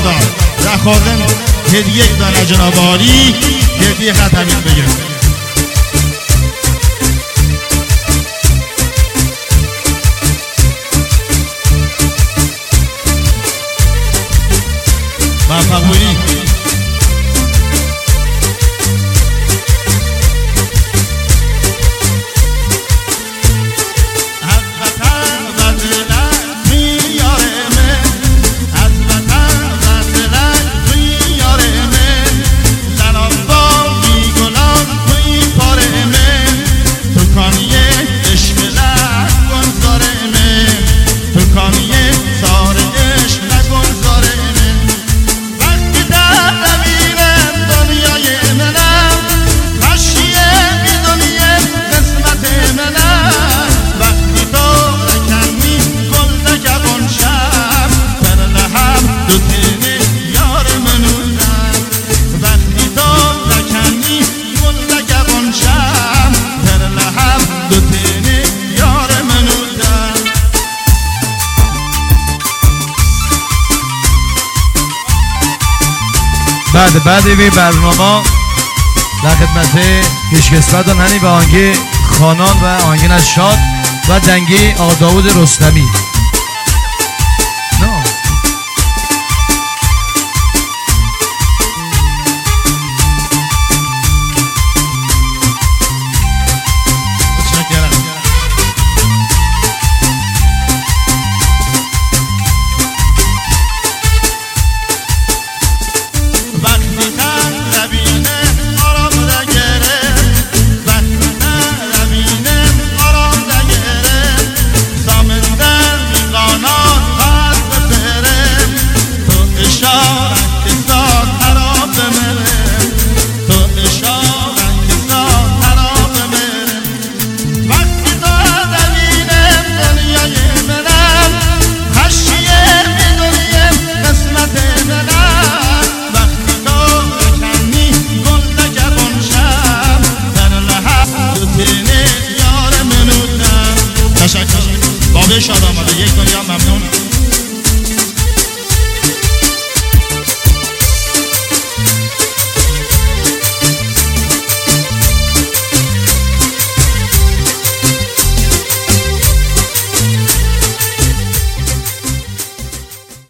دا رخوازن هدیه دانه جناباری هدیه خطبیت بگیر موفق بودی بعد این برنامه در خدمت پیشکسوت و ننی به آهنگ خانان و آهنگ شاد و دنگی آقا داوود رستمی.